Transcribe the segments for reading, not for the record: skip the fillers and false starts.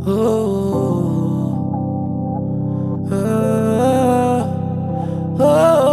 Oh, oh,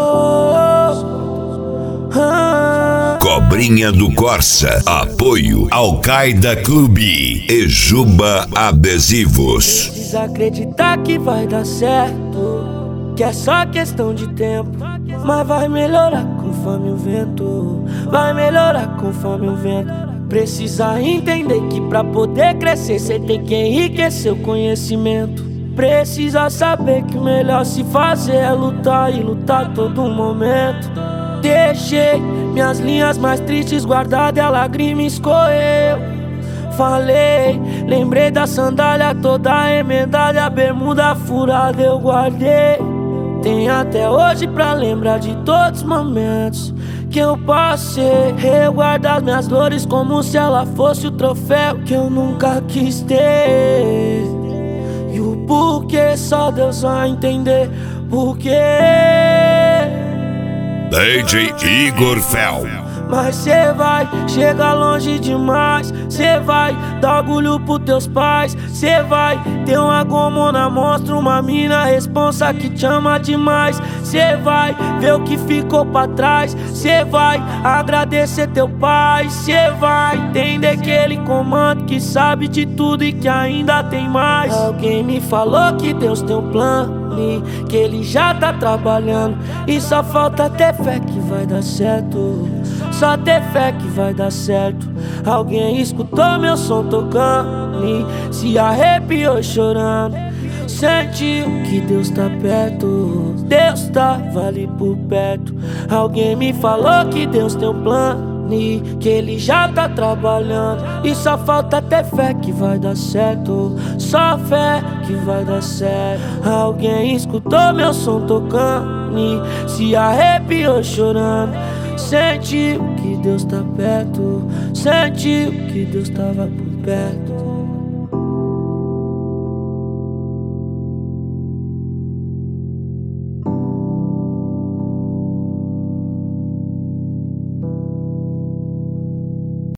Cobrinha do Corsa, apoio Al-Qaeda Clube e Juba Adesivos. Desacreditar que vai dar certo, que é só questão de tempo, mas vai melhorar conforme o vento, vai melhorar conforme o vento. Precisa entender que pra poder crescer cê tem que enriquecer o conhecimento. Precisa saber que o melhor se fazer é lutar e lutar todo momento. Deixei minhas linhas mais tristes guardadas e a lágrima escorreu. Falei, lembrei da sandália toda emendada, a bermuda furada eu guardei. Tem até hoje pra lembrar de todos os momentos que eu passei. Eu guardo as minhas dores como se ela fosse o troféu que eu nunca quis ter. E o porquê só Deus vai entender. Porquê DJ Igor Fel. Mas cê vai chegar longe demais. Cê vai dar orgulho pros teus pais. Cê vai ter uma gomona monstro, uma mina responsa que te ama demais. Cê vai ver o que ficou pra trás. Cê vai agradecer teu pai. Cê vai entender que ele comanda, que sabe de tudo e que ainda tem mais. Alguém me falou que Deus tem um plano, que ele já tá trabalhando, e só falta ter fé que vai dar certo. Só ter fé que vai dar certo. Alguém escutou meu som tocando e se arrepiou chorando. Sentiu que Deus tá perto, Deus tava ali por perto. Alguém me falou que Deus tem um plano e que ele já tá trabalhando, e só falta ter fé que vai dar certo. Só fé que vai dar certo. Alguém escutou meu som tocando e se arrepiou chorando. Sentiu que Deus tá perto, sentiu que Deus tava por perto.